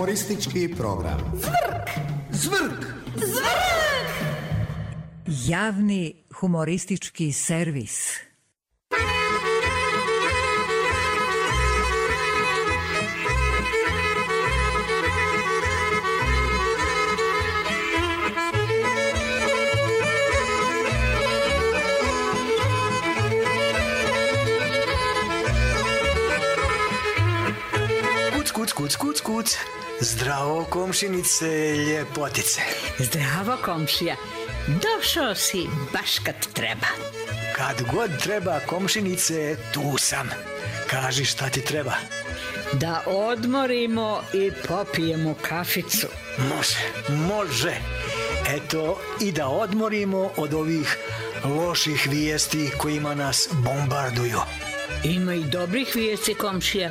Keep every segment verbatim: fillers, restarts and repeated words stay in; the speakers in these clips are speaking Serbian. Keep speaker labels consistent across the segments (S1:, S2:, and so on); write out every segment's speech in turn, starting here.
S1: Humoristički program.
S2: Zvrk!
S1: Zvrk!
S2: Zvrk!
S3: Javni humoristički servis.
S4: Kuc, kuc, kuc, kuc. Zdravo, komšinice, ljepotice.
S5: Zdravo, komšija. Došao si baš kad treba.
S4: Kad god treba, komšinice, tu sam. Kaži šta ti treba.
S5: Da odmorimo i popijemo kaficu.
S4: Može, može. Eto, i da odmorimo od ovih loših vijesti kojima nas bombarduju.
S5: Ima i dobrih vijesti, komšija.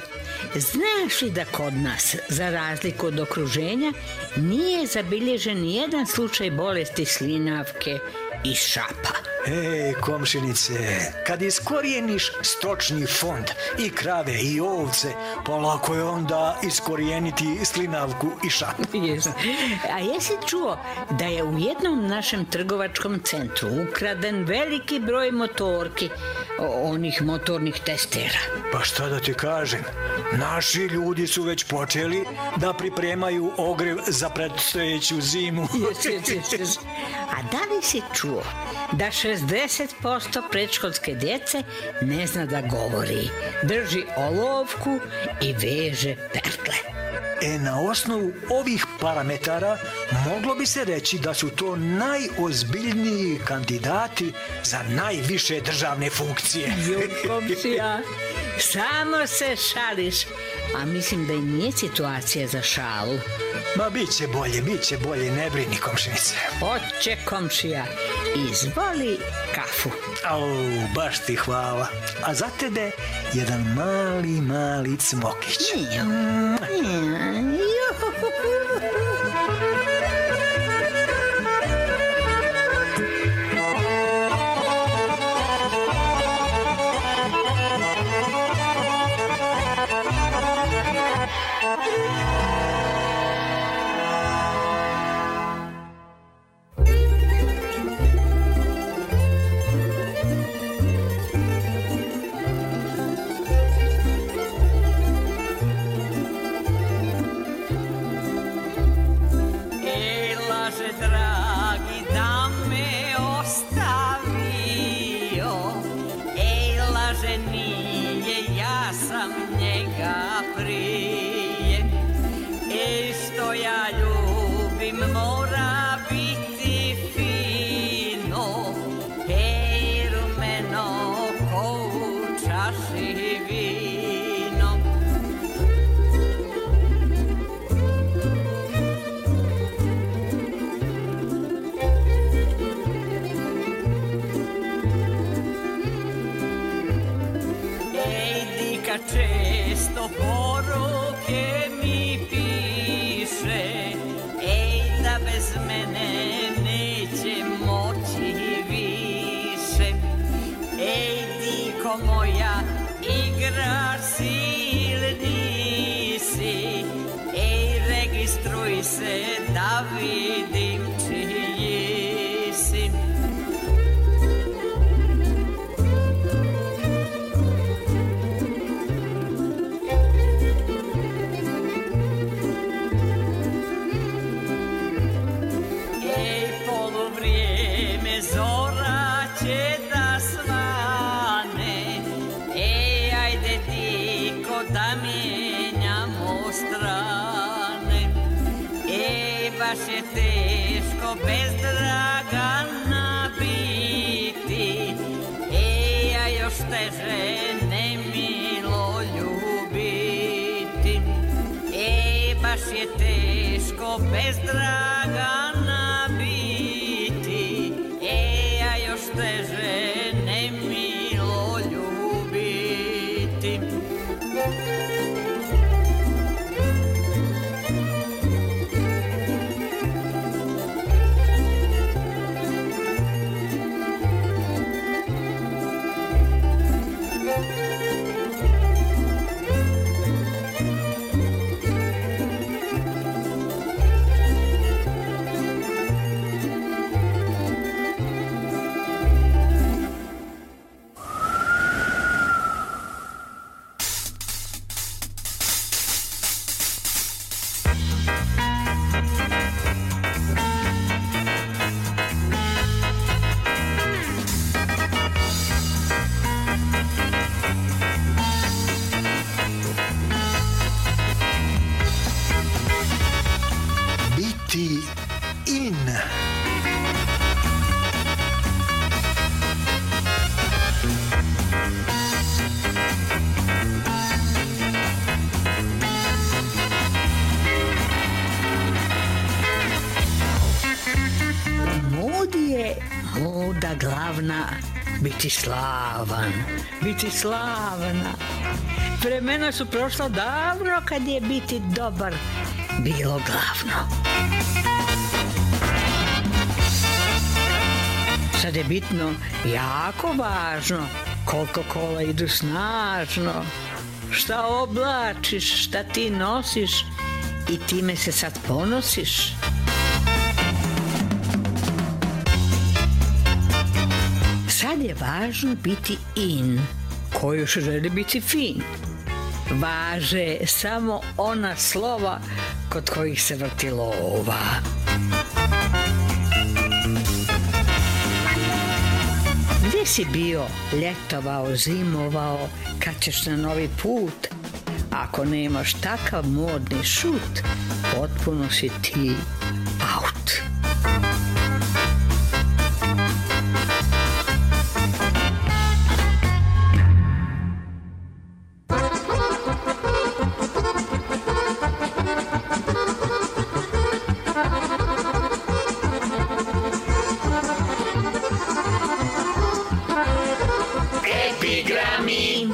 S5: Znaš li da kod nas, za razliku od okruženja, nije zabilježen nijedan slučaj bolesti slinavke i šapa?
S4: Ej, komšinice, kad iskorijeniš stočni fond i krave i ovce, polako je onda iskorijeniti slinavku i šap.
S5: Yes. A jesi čuo da je u jednom našem trgovačkom centru ukraden veliki broj motorki, onih motornih testera?
S4: Pa šta da ti kažem, naši ljudi su već počeli da pripremaju ogrev za predstojeću zimu.
S5: Yes, yes, yes. A da li si čuo da šezdeset posto predškolske djece ne zna da govori, drži olovku i veže pertle?
S4: E, na osnovu ovih parametara moglo bi se reći da su to najozbiljniji kandidati za najviše državne funkcije.
S5: Jo, komšija, samo se šališ, a mislim da i nije situacija za šalu.
S4: Ma bit će bolje, bit će bolje, ne brini, komšinice.
S5: Hoće, komšija, izvoli kafu.
S4: Au, baš ti hvala. A za tebe jedan mali, mali cmokić.
S6: Često poruke mi piše, ej, da bez mene neće moći više. Ej, diko moja, igraš si ili nisi, ej, registruj se da vidim čiji si. Baš je teško bez Dragana biti, ej, a još teže nemilo ljubiti. Ej, baš je teško bez Dragana biti, ej, a još teže nemilo ljubiti.
S5: slavna, biti slavan, biti slavna. Vremena su prošla davno kad je biti dobar bilo glavno. Sad je bitno, jako važno, koliko kola idu snažno. Šta oblačiš, šta ti nosiš i time se sad ponosiš. Sad je važno biti in, ko još želi biti fin. Važe samo ona slova kod kojih se vrti lova. Gdje si bio, ljetovao, zimovao, kad ćeš na novi put? Ako nemaš takav modni šut, potpuno si ti out.
S2: Epigrami.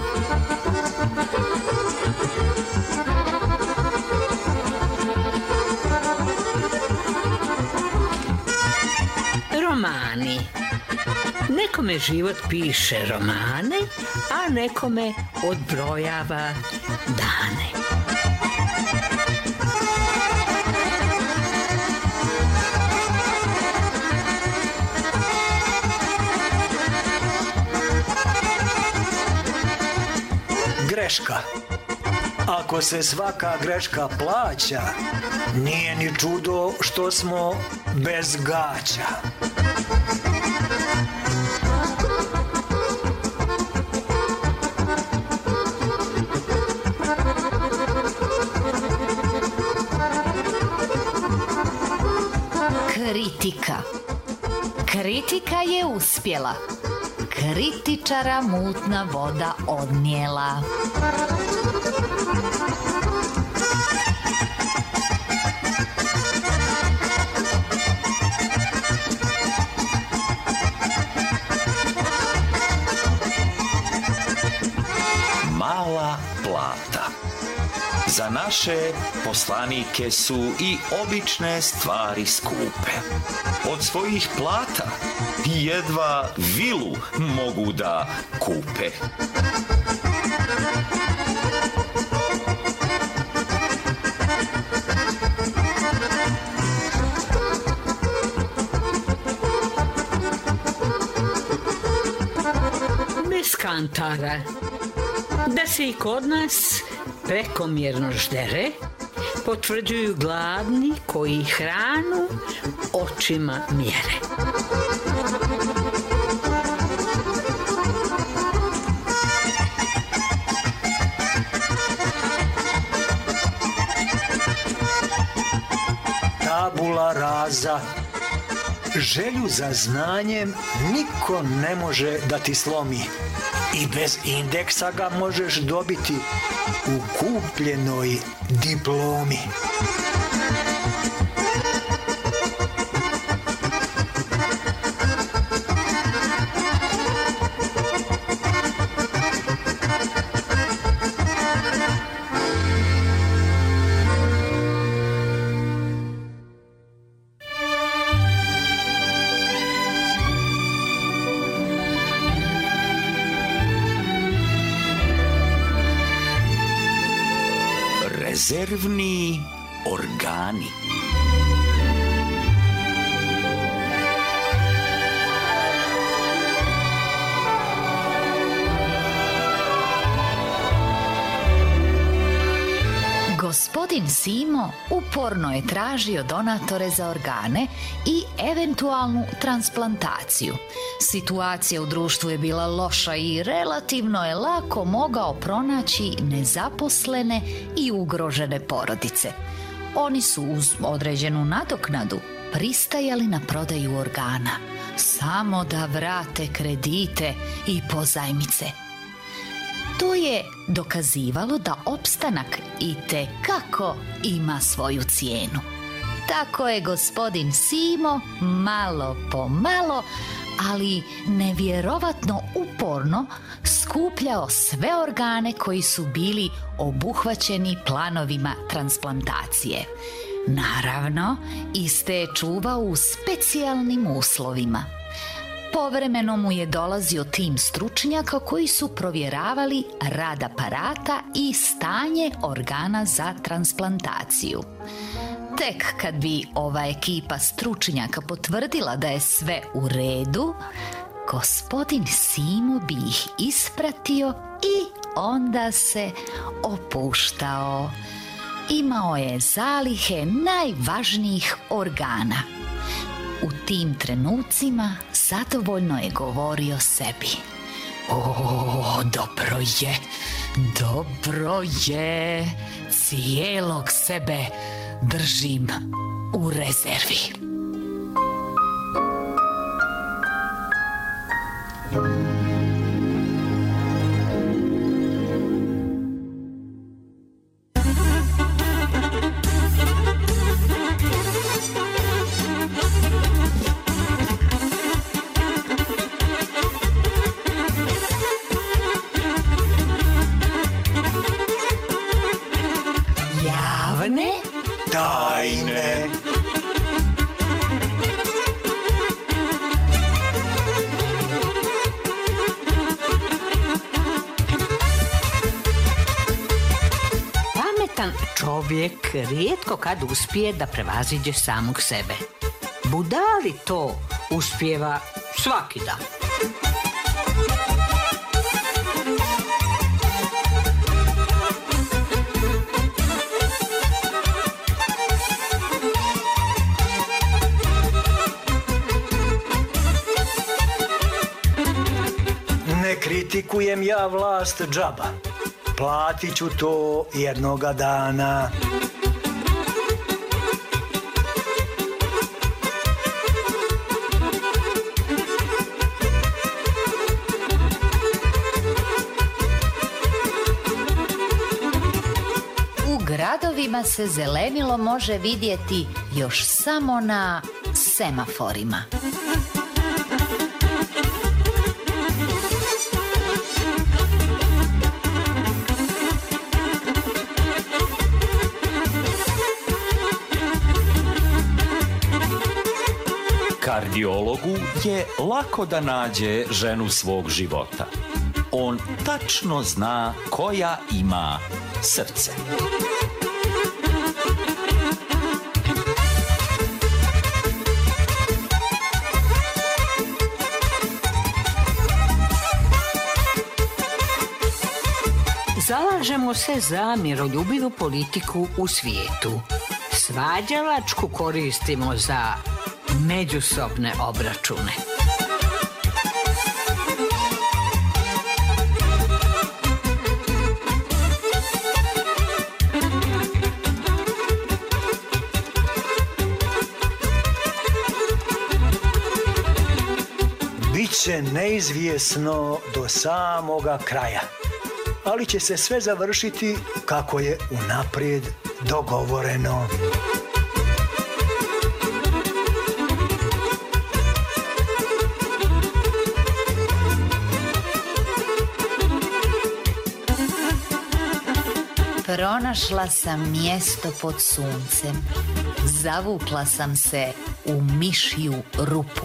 S5: Romani. Nekome život piše romane, a nekome odbrojava dane.
S4: Greška. Ako se svaka greška plaća, nije ni čudo što smo bez gaća.
S7: Kritika. Kritika je uspjela. Kritičara mutna voda odnijela.
S2: Mala plata. Za naše poslanike su i obične stvari skupe. Od svojih plata jedva vilu mogu da kupe.
S5: Bez kantara. Da se i kod nas prekomjerno ždere, potvrđuju gladni koji hranu očima mjere.
S4: Tabula rasa. Želju za znanjem niko ne može da ti slomi. I bez indeksa ga možeš dobiti u kupljenoj diplomi.
S2: Rezervni organi.
S7: Gospodin Simo uporno je tražio donatore za organe i eventualnu transplantaciju. Situacija u društvu je bila loša i relativno je lako mogao pronaći nezaposlene i ugrožene porodice. Oni su uz određenu nadoknadu pristajali na prodaju organa, samo da vrate kredite i pozajmice. To je dokazivalo da opstanak itekako ima svoju cijenu. Tako je gospodin Simo malo po malo, ali nevjerovatno uporno skupljao sve organe koji su bili obuhvaćeni planovima transplantacije. Naravno, iste je čuvao u specijalnim uslovima. Povremeno mu je dolazio tim stručnjaka koji su provjeravali rad aparata i stanje organa za transplantaciju. Tek kad bi ova ekipa stručnjaka potvrdila da je sve u redu, gospodin Simo bi ih ispratio i onda se opuštao. Imao je zalihe najvažnijih organa. U tim trenucima zadovoljno je govorio sebi: o, dobro je, dobro je, cijelog sebe držim u rezervi. Javne
S4: tajne.
S5: Pametan čovjek rijetko kad uspije da prevaziđe samog sebe. Budali to uspijeva svaki dan.
S4: Ne kritikujem ja vlast džaba. Platit ću to jednoga dana.
S7: U gradovima se zelenilo može vidjeti još samo na semaforima.
S2: Kardiologu je lako da nađe ženu svog života. On tačno zna koja ima srce.
S5: Zalažemo se za miroljubivu politiku u svijetu. Svađalačku koristimo za međusobne obračune.
S4: Biće neizvjesno do samoga kraja, ali će se sve završiti kako je unaprijed dogovoreno.
S7: Pronašla sam mjesto pod suncem. Zavukla sam se u mišju rupu.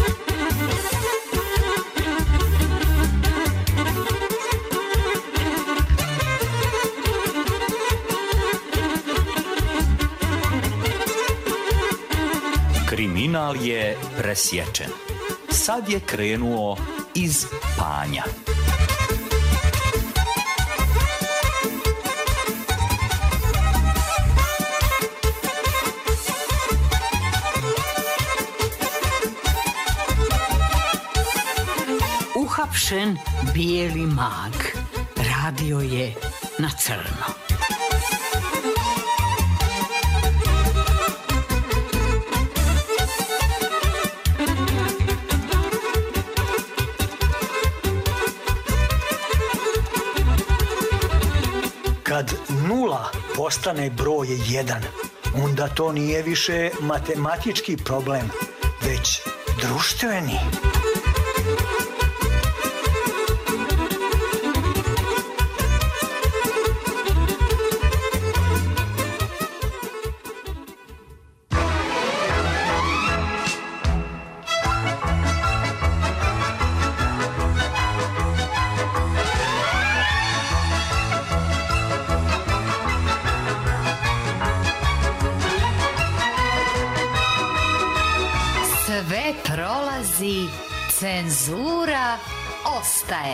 S2: Kriminal je presječen. Sad je krenuo iz Panja.
S5: Uhapšen bijeli mag. Radio je na crno.
S4: Kad nula postane broj jedan, onda to nije više matematički problem, već društveni.
S7: dolazi, cenzura ostaje.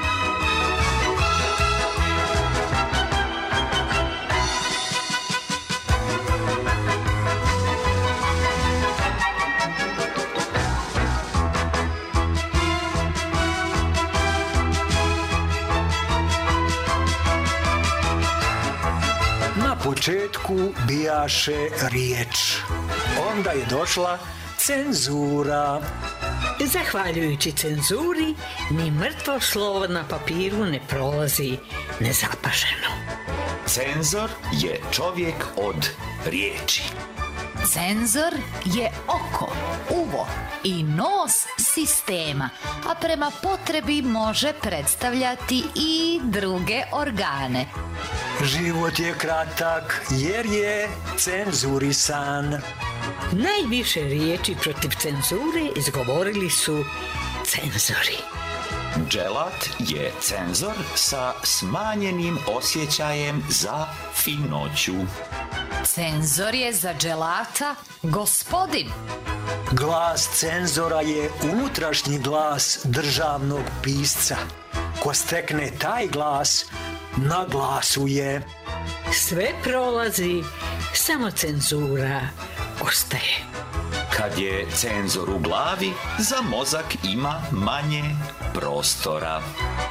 S4: Na početku bijaše riječ, onda je došla cenzura.
S5: Zahvaljujući cenzuri, ni mrtvo slovo na papiru ne prolazi nezapaženo.
S2: Cenzor je čovjek od riječi.
S7: Cenzor je oko, uvo i nos sistema, a prema potrebi može predstavljati i druge organe.
S4: Život je kratak jer je cenzurisan.
S5: Najviše riječi protiv cenzure izgovorili su cenzori.
S2: Dželat je cenzor sa smanjenim osjećajem za finoću.
S7: Cenzor je za dželata gospodin.
S4: Glas cenzora je unutrašnji glas državnog pisca. Ko stekne taj glas, na glasu je.
S5: Sve prolazi, samo cenzura ostaje.
S2: Kad je cenzor u glavi, za mozak ima manje prostora.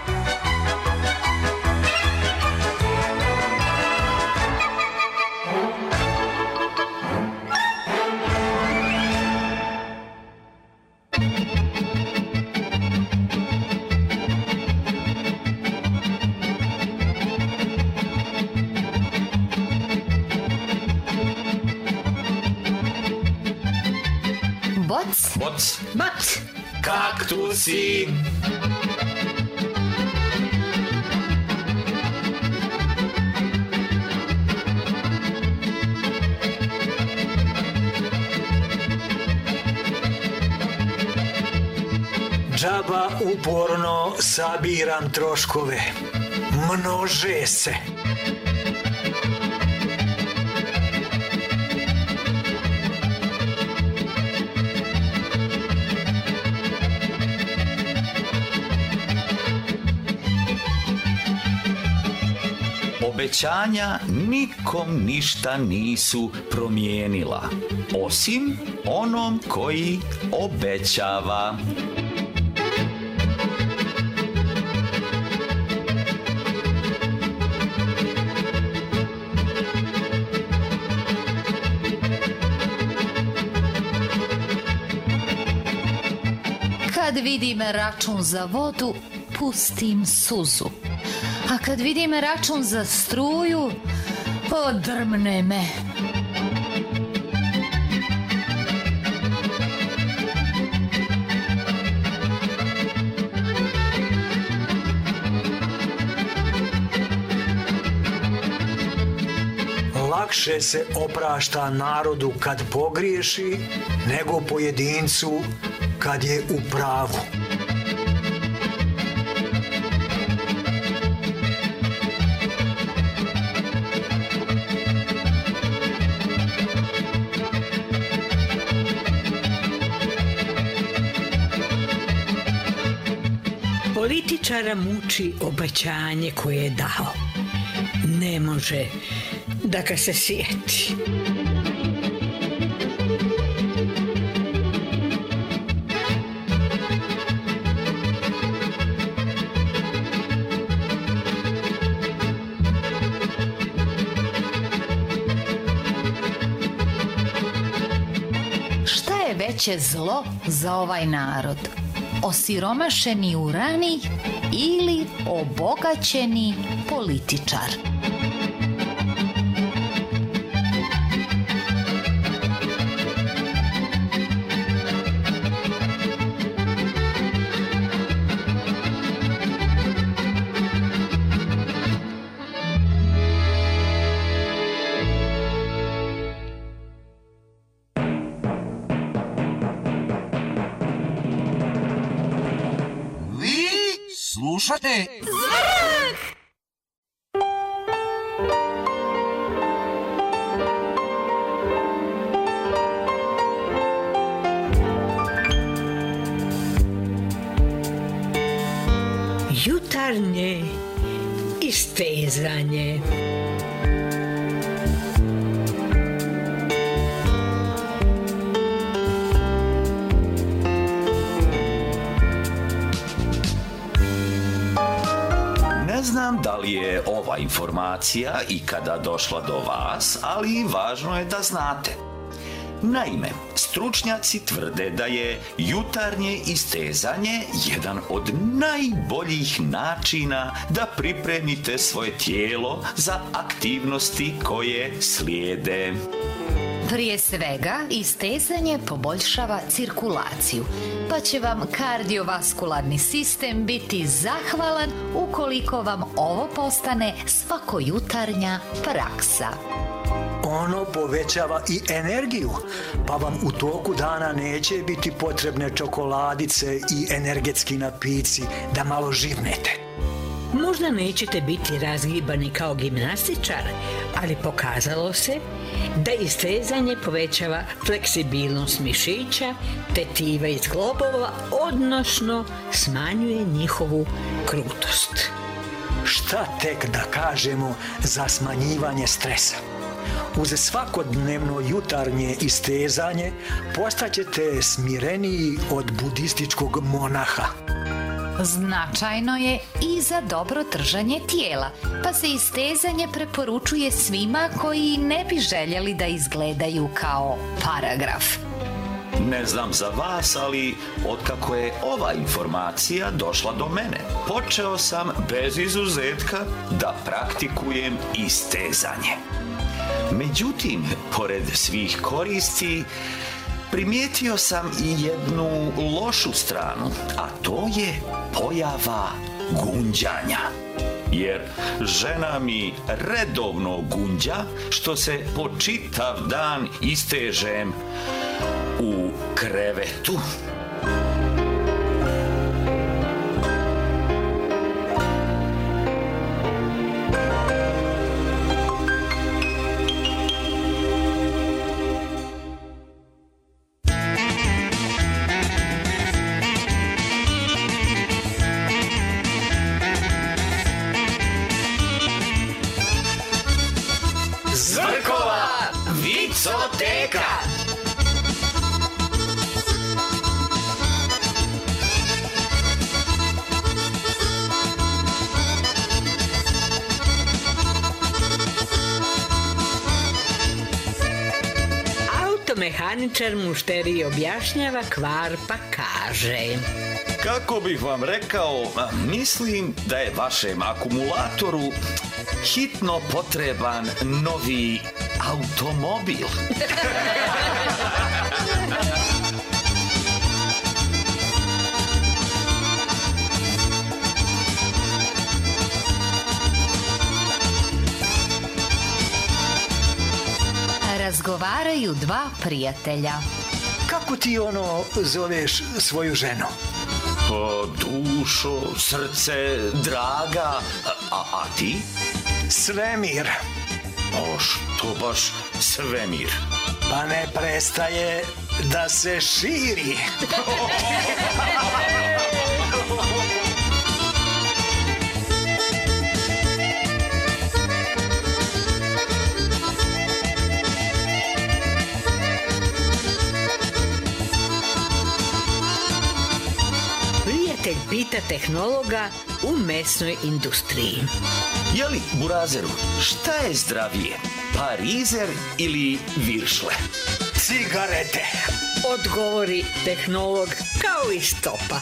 S7: Boc,
S2: Boc,
S5: Bac!
S2: kaktusi.
S4: Džaba uporno sabiram troškove. Množe se.
S2: Obećanja nikom ništa nisu promijenila, osim onom koji obećava.
S7: kad vidim račun za vodu, pustim suzu. A kad vidim račun za struju, odrmne me.
S4: Lakše se oprašta narodu kad pogriješi, nego pojedincu kad je u pravu.
S5: Političara muči obećanje koje je dao. Ne može da ga se sjeti.
S7: Šta je veće zlo za ovaj narod? Osiromašeni urani ili obogaćeni političar?
S1: Slušate
S8: Zvrk!
S5: jutarnje istezanje.
S2: Ne znam da li je ova informacija ikada došla do vas, ali važno je da znate. Naime, stručnjaci tvrde da je jutarnje istezanje jedan od najboljih načina da pripremite svoje tijelo za aktivnosti koje slijede.
S7: Prije svega, istezanje poboljšava cirkulaciju, pa će vam kardiovaskularni sistem biti zahvalan ukoliko vam ovo postane svakojutarnja praksa.
S4: Ono povećava i energiju, pa vam u toku dana neće biti potrebne čokoladice i energetski napici da malo živnete.
S5: Možda nećete biti razgibani kao gimnastičar, ali pokazalo se da istezanje povećava fleksibilnost mišića, tetiva iz globova, odnosno smanjuje njihovu krutost.
S4: Šta tek da kažemo za smanjivanje stresa? Uz svakodnevno jutarnje istezanje postaćete smireniji od budističkog monaha.
S7: Značajno je i za dobro držanje tijela, pa se istezanje preporučuje svima koji ne bi željeli da izgledaju kao paragraf.
S2: Ne znam za vas, ali otkako je ova informacija došla do mene, počeo sam bez izuzetka da praktikujem istezanje. Međutim, pored svih koristi, primijetio sam i jednu lošu stranu, a to je pojava gunđanja. Jer žena mi redovno gunđa, što se po čitav dan istežem u krevetu.
S8: Zvrkova vicoteka.
S5: Automehaničar mušteriji objašnjava kvar pa kaže:
S2: Kako bih vam rekao, mislim da je vašem akumulatoru hitno potreban novi automobil.
S7: Razgovaraju dva prijatelja.
S4: Kako ti ono zoveš svoju ženu?
S2: Pa, dušo, srce, draga, a, a ti?
S4: Svemir.
S2: O, što baš svemir?
S4: Pa ne prestaje da se širi.
S5: Prijatelj pita tehnologa u mesnoj industriji:
S2: Jeli, burazeru, šta je zdravije, parizer ili viršle?
S4: Cigarete.
S5: Odgovori tehnolog kao i stopa.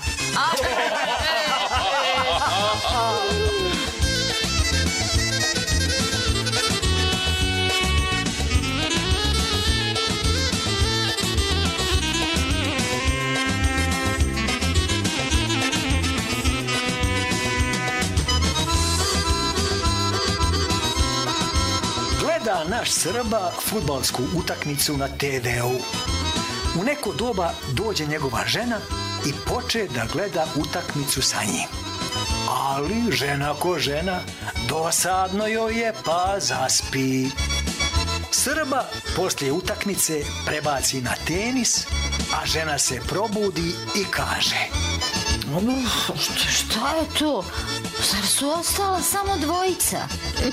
S4: Gleda naš Srba fudbalsku utakmicu na te ve u. U neko doba dođe njegova žena i poče da gleda utakmicu sa njim. Ali žena ko žena, dosadno joj je pa zaspi. Srba poslije utakmice prebaci na tenis, a žena se probudi i kaže:
S7: Šta je to? Zar su ostala samo dvojica?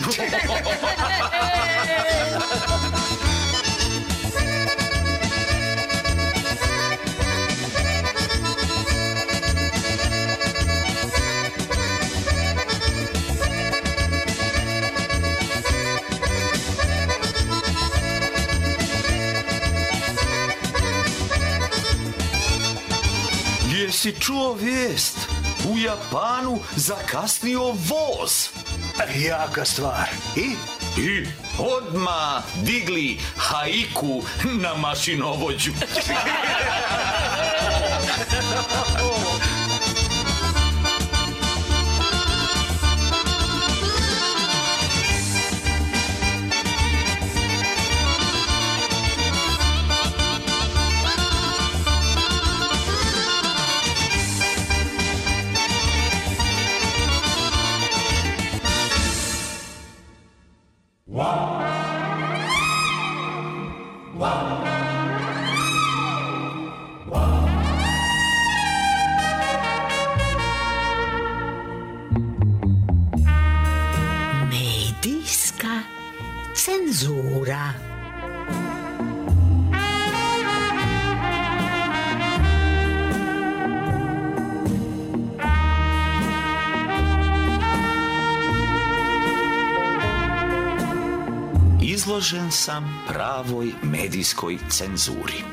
S2: Jesi čuo vijest? U Japanu zakasnio voz.
S4: Jaka stvar. I?
S2: I odma digli haiku na mašinovođu.
S5: Medijska cenzura.
S2: Izložen sam pravoj medijskoj cenzuri.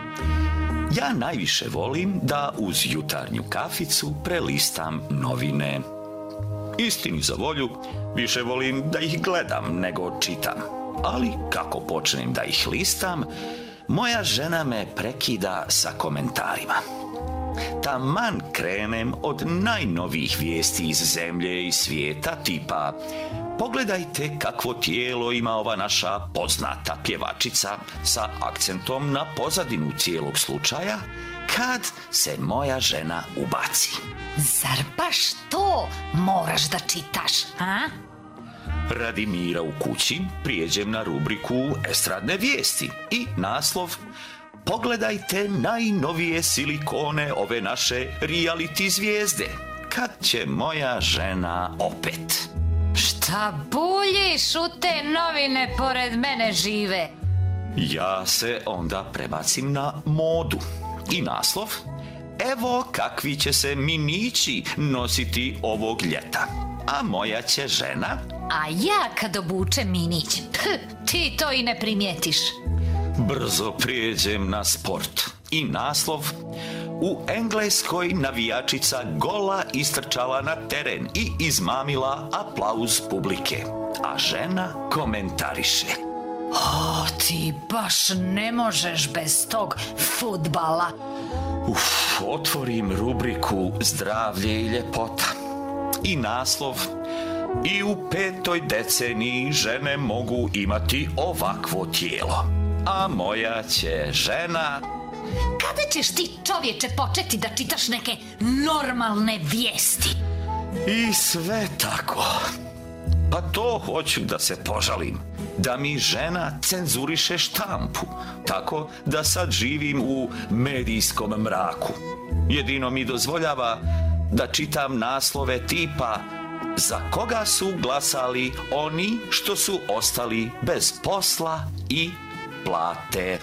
S2: Ja najviše volim da uz jutarnju kaficu prelistam novine. Istini za volju, više volim da ih gledam nego čitam. Ali kako počnem da ih listam, moja žena me prekida sa komentarima. Taman krenem od najnovijih vijesti iz zemlje i svijeta, tipa pogledajte kakvo tijelo ima ova naša poznata pjevačica, sa akcentom na pozadinu cijelog slučaja, kad se moja žena ubaci.
S7: Zar baš to moraš da čitaš, a?
S2: Radi mira u kući prijeđem na rubriku estradne vijesti i naslov pogledajte najnovije silikone ove naše reality zvijezde, kad će moja žena opet.
S7: Šta buljiš, u te novine pored mene žive?
S2: Ja se onda prebacim na modu i naslov evo kakvi će se minići nositi ovog ljeta, a moja će žena...
S7: A ja kad obučem minić, ti to i ne primijetiš.
S2: Brzo prijeđem na sport i naslov u Engleskoj navijačica gola istrčala na teren i izmamila aplauz publike, a žena komentariše.
S7: O, ti baš ne možeš bez tog fudbala.
S2: Uf, otvorim rubriku zdravlje i ljepota i naslov i u petoj deceniji žene mogu imati ovakvo tijelo, a moja će žena...
S7: Kada ćeš ti, čovječe, početi da čitaš neke normalne vijesti?
S2: I sve tako. Pa to hoću da se požalim, da mi žena cenzuriše štampu, tako da sad živim u medijskom mraku. Jedino mi dozvoljava da čitam naslove tipa za koga su glasali oni što su ostali bez posla i plate.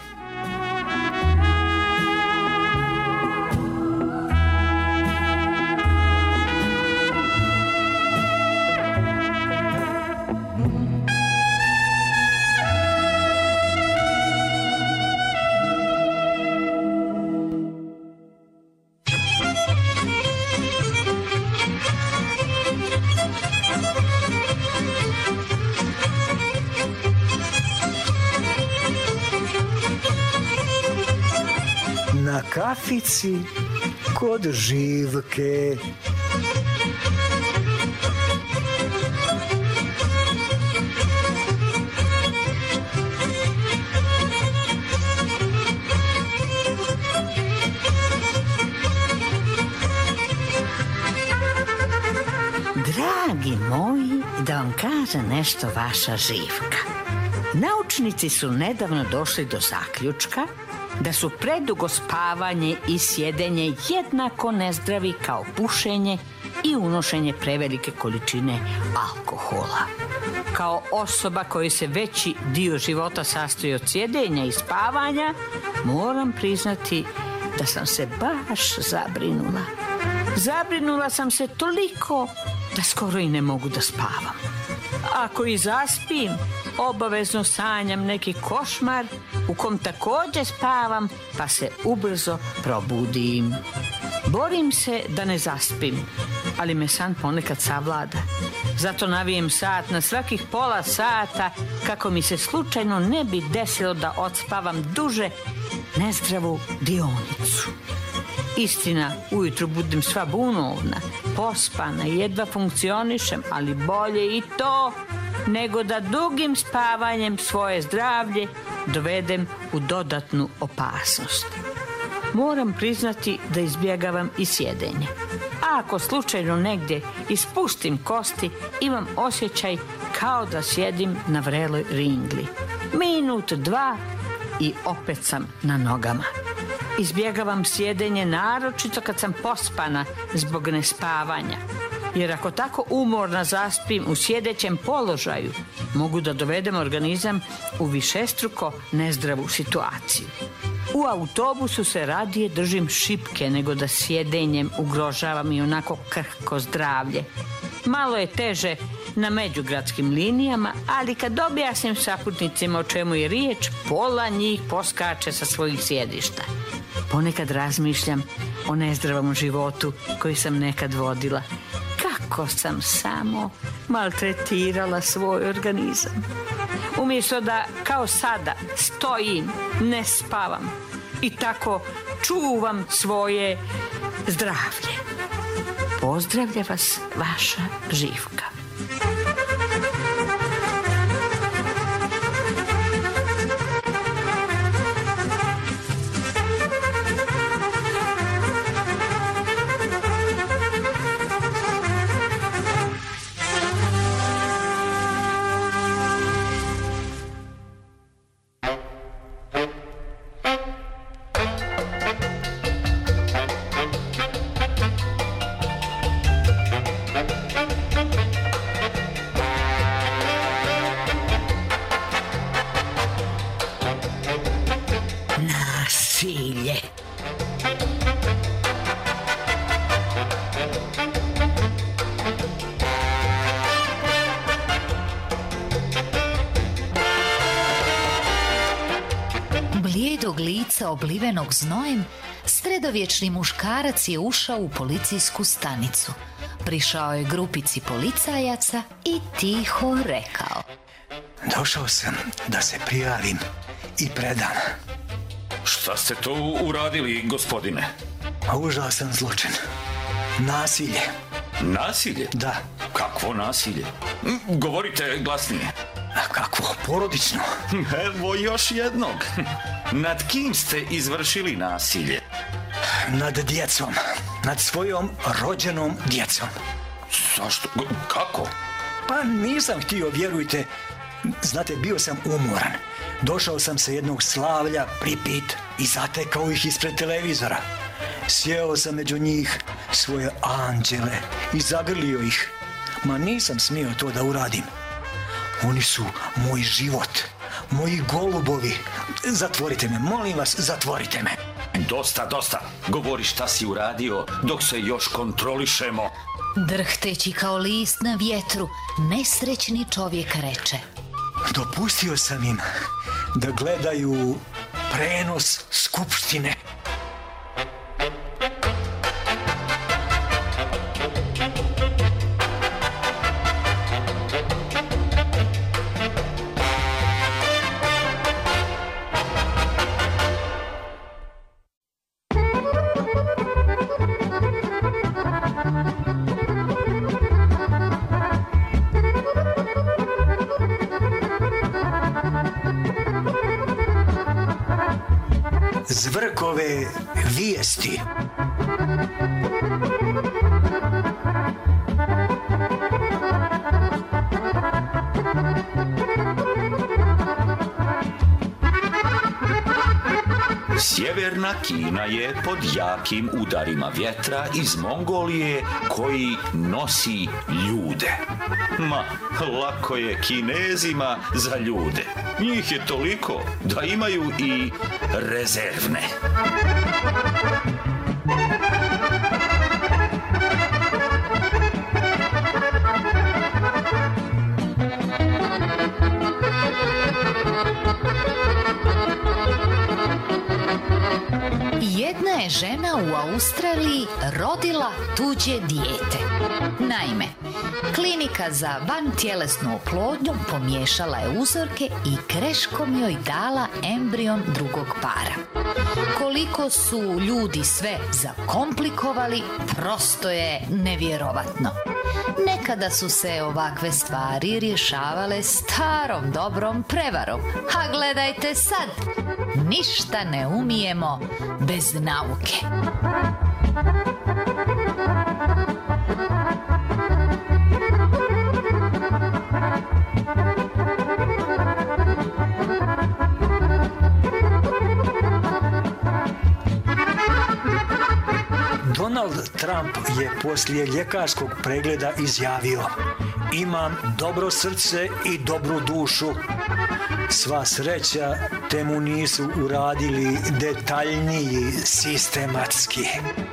S4: Na kafici kod Živke.
S5: Dragi moji, da vam kaže nešto vaša Živka. Naučnici su nedavno došli do zaključka da su predugo spavanje i sjedenje jednako nezdravi kao pušenje i unošenje prevelike količine alkohola. Kao osoba koji se veći dio života sastoji od sjedenja i spavanja, moram priznati da sam se baš zabrinula. Zabrinula sam se toliko da skoro i ne mogu da spavam. Ako i zaspim, obavezno sanjam neki košmar u kom također spavam, pa se ubrzo probudim. Borim se da ne zaspim, ali me san ponekad savlada. Zato navijem sat na svakih pola sata kako mi se slučajno ne bi desilo da odspavam duže nezdravu dionicu. Istina, ujutru budem sva bunovna, pospana, jedva funkcionišem, ali bolje i to nego da dugim spavanjem svoje zdravlje dovedem u dodatnu opasnost. Moram priznati da izbjegavam i sjedenje. A ako slučajno negdje ispustim kosti, imam osjećaj kao da sjedim na vreloj ringli. Minut, dva i opet sam na nogama. Izbjegavam sjedenje naročito kad sam pospana zbog nespavanja. Jer ako tako umorna zaspim u sjedećem položaju, mogu da dovedem organizam u višestruko nezdravu situaciju. U autobusu se radije držim šipke nego da sjedenjem ugrožavam i onako krhko zdravlje. Malo je teže na međugradskim linijama, ali kad objasnim saputnicima o čemu je riječ, pola njih poskače sa svojih sjedišta. Ponekad razmišljam o nezdravom životu koji sam nekad vodila. Kako sam samo maltretirala svoj organizam. Umjesto da, kao sada, stojim, ne spavam i tako čuvam svoje zdravlje. Pozdravlja vas vaša Živka. Nasilje.
S7: Blijedog lica oblivenog znojem, sredovječni muškarac je ušao u policijsku stanicu. Prišao je grupici policajaca i tiho rekao:
S4: Došao sam da se prijavim i predam.
S2: Šta ste to uradili, gospodine?
S4: A užasan zločin. Nasilje.
S2: Nasilje?
S4: Da.
S2: Kakvo nasilje? Govorite glasnije.
S4: A kakvo? Porodično.
S2: Evo još jednog. Nad kim ste izvršili nasilje?
S4: Nad djecom. Nad svojom rođenom djecom.
S2: Zašto? Kako?
S4: Pa nisam htio, vjerujte. Znate, bio sam umoran. Došao sam sa jednog slavlja, pripit, i zatekao ih ispred televizora. Sjeo sam među njih, svoje anđele, i zagrlio ih. Ma nisam smio to da uradim. Oni su moj život, moji golubovi. Zatvorite me, molim vas, zatvorite me.
S2: Dosta, dosta. Govori šta si uradio dok se još kontrolišemo.
S7: Drhteći kao list na vjetru, nesrećni čovjek reče:
S4: Dopustio sam im da gledaju prenos skupštine. Zvrkove vijesti.
S2: Sjeverna Kina je pod jakim udarima vjetra iz Mongolije koji nosi ljude. Ma, lako je Kinezima za ljude. Njih je toliko da imaju i rezervne.
S7: Jedna je žena u Australiji rodila tuđe dijete. Naime, klinika za vantjelesnu oplodnju pomiješala je uzorke i greškom joj dala embrion drugog para. Koliko su ljudi sve zakomplikovali, prosto je nevjerovatno. Nekada su se ovakve stvari rješavale starom dobrom prevarom. A gledajte sad, ništa ne umijemo bez nauke.
S4: Donald Trump je poslije ljekarskog pregleda izjavio: imam dobro srce i dobru dušu. Sva sreća te mu nisu uradili detaljniji sistematski.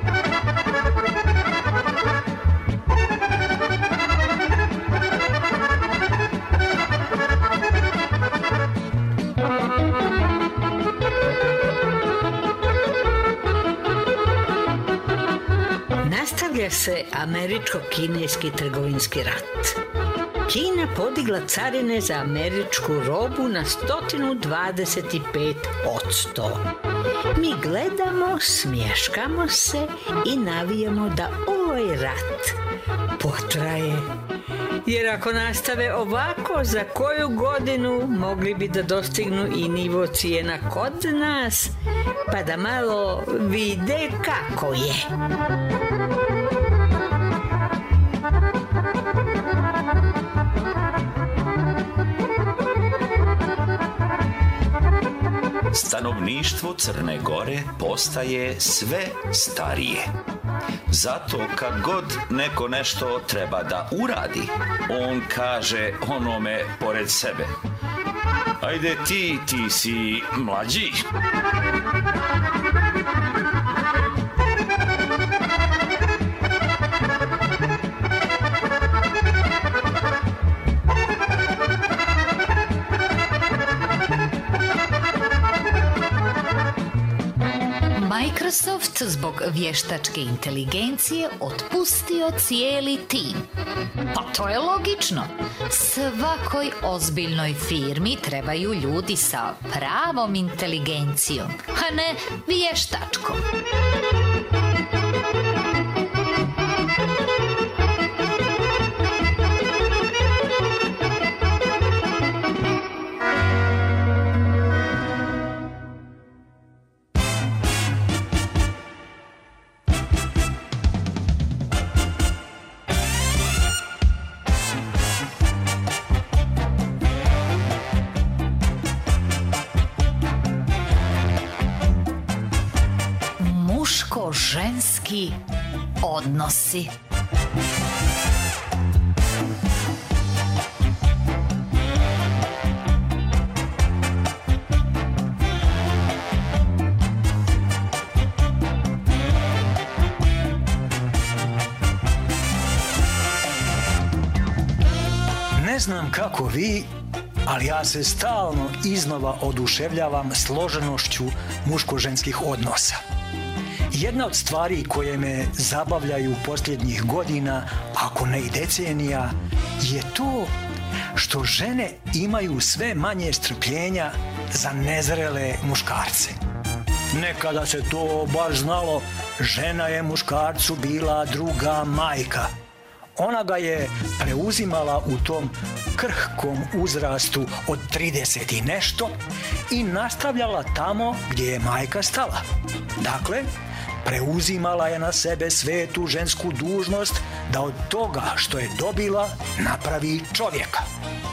S5: Nastavlja se američko-kineski trgovinski rat. Kina podigla carine za američku robu na sto dvadeset pet posto. Mi gledamo, smješkamo se i navijamo da ovaj rat potraje. Jer ako nastave ovako, za koju godinu mogli bi da dostignu i nivo cijena kod nas, pa da malo vide kako je.
S2: Stanovništvo Crne Gore postaje sve starije. Zato kad god neko nešto treba da uradi, on kaže onome pored sebe: ajde ti, ti si mlađi.
S7: Microsoft zbog vještačke inteligencije otpustio cijeli tim. Pa to je logično. Svakoj ozbiljnoj firmi trebaju ljudi sa pravom inteligencijom, a ne vještačkom. Muško-ženski odnosi.
S4: Ne znam kako vi, ali ja se stalno iznova oduševljavam složenošću muško-ženskih odnosa. Jedna od stvari koje me zabavljaju posljednjih godina, ako ne i decenija, je to što žene imaju sve manje strpljenja za nezrele muškarce. Nekada se to bar znalo, žena je muškarcu bila druga majka. Ona ga je preuzimala u tom krhkom uzrastu od trideset i nešto i nastavljala tamo gdje je majka stala. Dakle, preuzimala je na sebe svetu žensku dužnost da od toga što je dobila napravi čovjeka.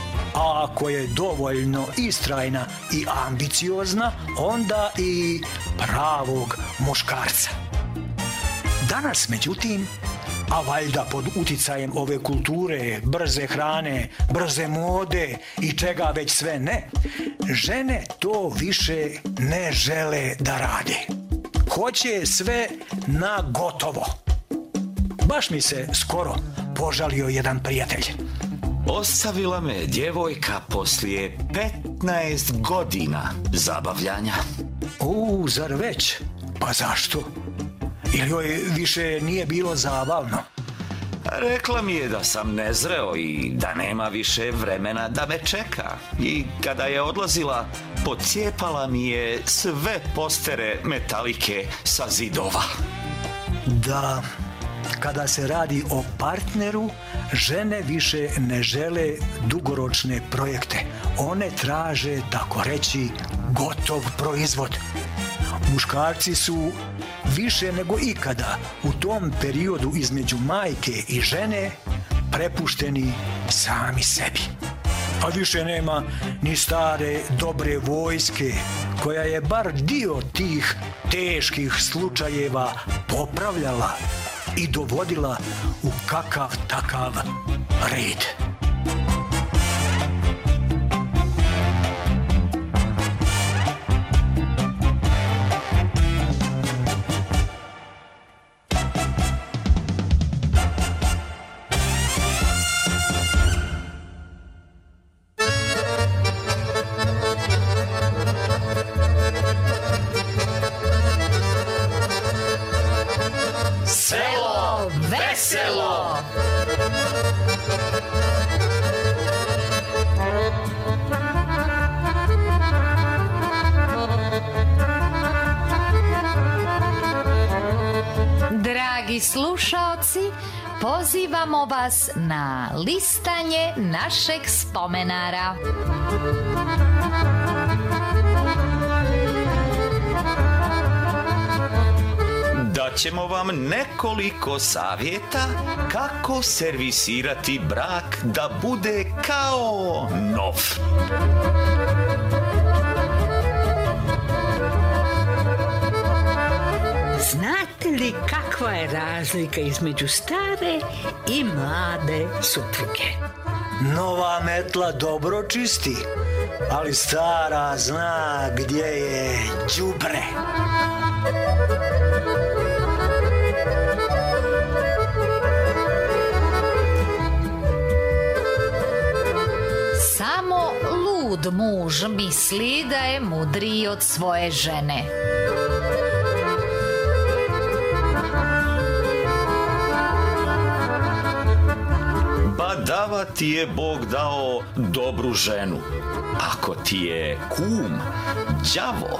S4: A ako je dovoljno istrajna i ambiciozna, onda i pravog muškarca. Danas, međutim, a valjda pod uticajem ove kulture, brze hrane, brze mode i čega već sve ne, žene to više ne žele da rade. Hoće sve na gotovo. Baš mi se skoro požalio jedan prijatelj.
S2: Ostavila me djevojka poslije petnaest godina zabavljanja.
S4: U, zar već? Pa zašto? Ili joj više nije bilo zabavno?
S2: Rekla mi je da sam nezreo i da nema više vremena da me čeka. I kada je odlazila, pocijepala mi je sve postere metalike sa zidova.
S4: Da, kada se radi o partneru, žene više ne žele dugoročne projekte. One traže, tako reći, gotov proizvod. Muškarci su više nego ikada u tom periodu između majke i žene prepušteni sami sebi. A više nema ni stare dobre vojske koja je bar dio tih teških slučajeva popravljala i dovodila u kakav takav red.
S8: Selo veselo.
S7: Dragi slušaoci, pozivamo vas na listanje našeg spomenara.
S2: Daćemo vam nekoliko savjeta kako servisirati brak da bude kao nov.
S5: Znate li kakva je razlika između stare i mlade supruge?
S4: Nova metla dobro čisti, ali stara zna gdje je đubre.
S7: Samo lud muž misli da je mudriji od svoje žene.
S2: Badava ti je Bog dao dobru ženu. Ako ti je kum đavo,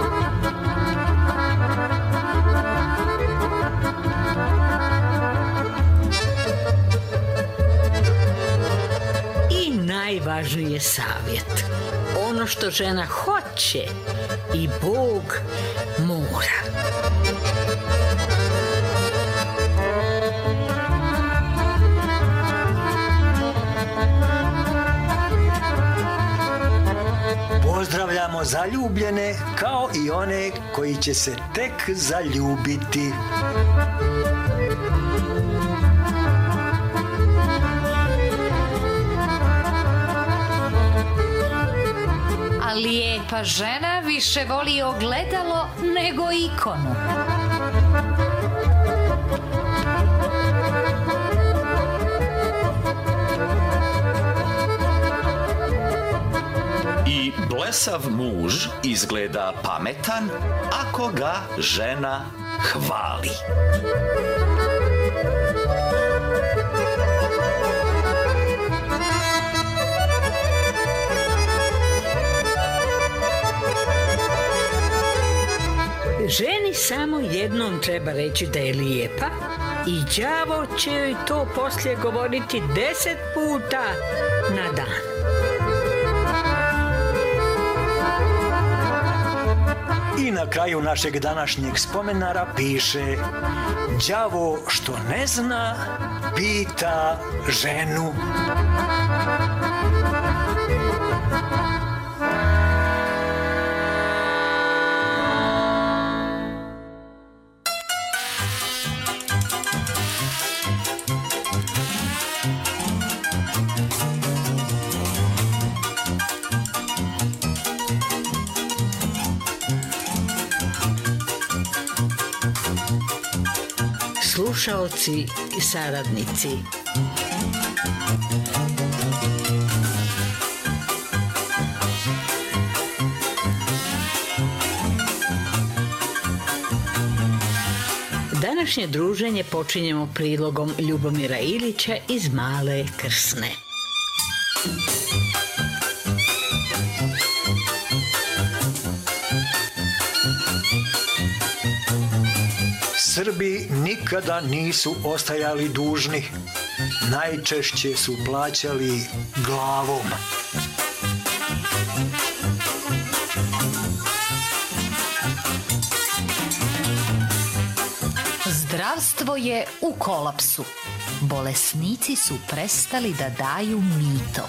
S5: I najvažniji je savjet. Ono što žena hoće i Bog mora.
S4: Pozdravljamo zaljubljene kao i one koji će se tek zaljubiti.
S7: A lijepa žena više voli ogledalo nego ikonu.
S2: i blesav muž izgleda pametan ako ga žena hvali.
S5: Ženi samo jednom treba reći da je lijepa i đavo će joj to poslije govoriti deset puta na dan.
S4: I na kraju našeg današnjeg spomenara piše: đavo što ne zna, pita ženu.
S5: slušaoci i saradnici. Današnje druženje počinjemo prilogom Ljubomira Ilića iz Male Krsne.
S4: Srbi nikada nisu ostajali dužni. Najčešće su plaćali glavom.
S7: Zdravstvo je u kolapsu. Bolesnici su prestali da daju mito.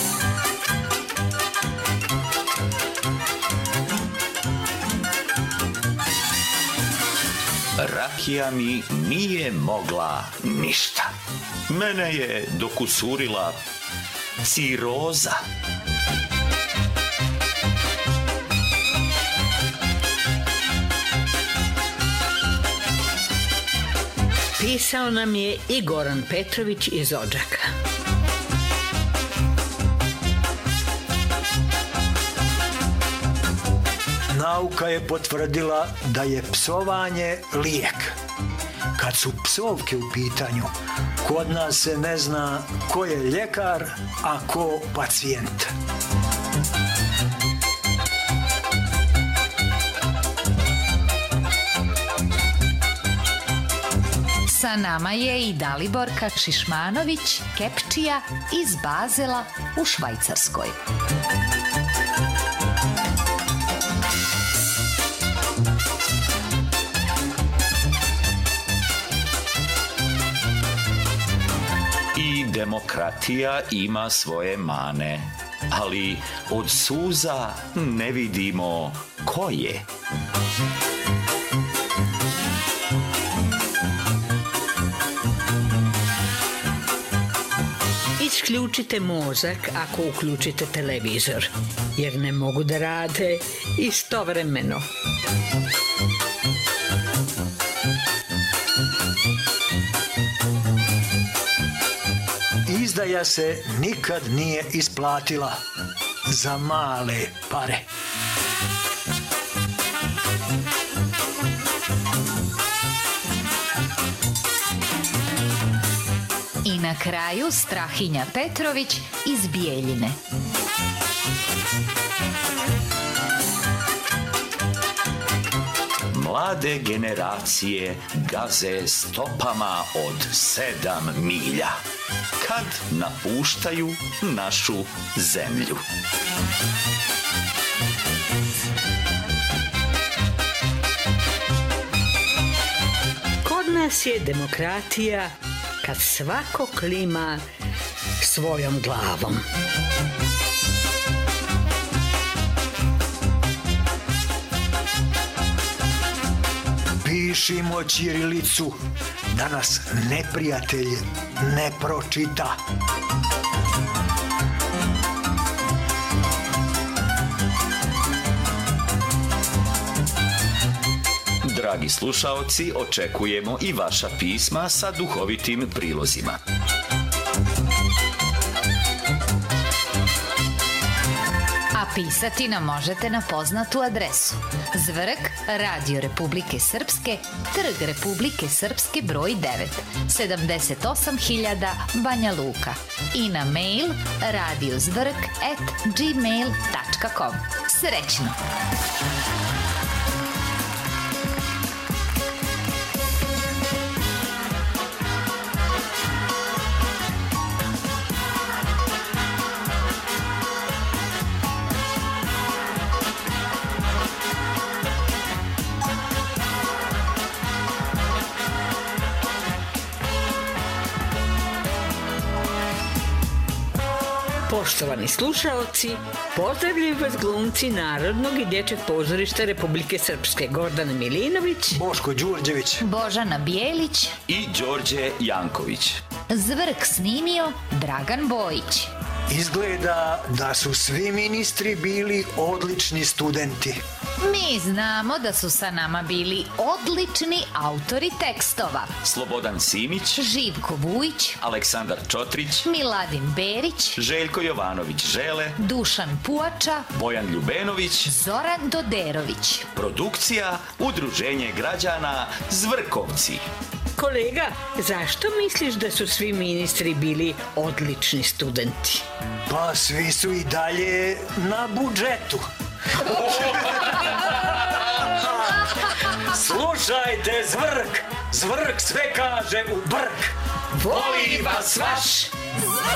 S2: Rakija mi nije mogla ništa. Mene je dokusurila ciroza.
S5: Pisao nam je i Goran Petrović iz Odžaka.
S4: Nauka je potvrdila da je psovanje lijek. Kad su psovke u pitanju, kod nas se ne zna ko je ljekar, a ko pacijent.
S7: Sa nama je i Daliborka Šišmanović, Kepčija iz Bazela u Švajcarskoj.
S2: I demokratija ima svoje mane, ali od suza ne vidimo ko je.
S5: Isključite mozak ako uključite televizor, jer ne mogu da rade istovremeno.
S4: Izdaja se nikad nije isplatila za male pare.
S7: I na kraju Strahinja Petrović iz Bijeljine.
S2: Mlade generacije gaze stopama od sedam milja kad napuštaju našu zemlju.
S5: Kod nas je demokratija kad svako klima svojom glavom.
S4: Pišimo ćirilicu da nas neprijatelj ne pročita.
S2: Dragi slušaoci, očekujemo i vaša pisma sa duhovitim prilozima.
S7: A pisati nam možete na poznatu adresu: Zvrk, Radio Republike Srpske, Trg Republike Srpske broj devet, sedamdeset osam hiljada Banja Luka, i na mail radiozvrk at gmail tačka com. Srećno!
S5: Poštovani slušaoci, pozdravljaju vas glumci Narodnog i dječjeg pozorišta Republike Srpske Gordana Milinović,
S4: Boško Đurđević,
S7: Božana Bijelić
S2: i Đorđe Janković.
S7: Zvrk snimio Dragan Bojić.
S4: Izgleda da su svi ministri bili odlični studenti.
S7: Mi znamo da su sa nama bili odlični autori tekstova.
S2: Slobodan Simić,
S7: Živko Vujić,
S2: Aleksandar Čotrić,
S7: Miladin Berić,
S2: Željko Jovanović Žele,
S7: Dušan Puača,
S2: Bojan Ljubenović,
S7: Zoran Doderović.
S2: Produkcija Udruženje građana Zvrkovci.
S5: Kolega, zašto misliš da su svi ministri bili odlični studenti?
S4: Pa svi su i dalje na budžetu. Slušajte, Zvrk! Zvrk sve kaže u brk.
S8: Voli vas vaš Zvrk!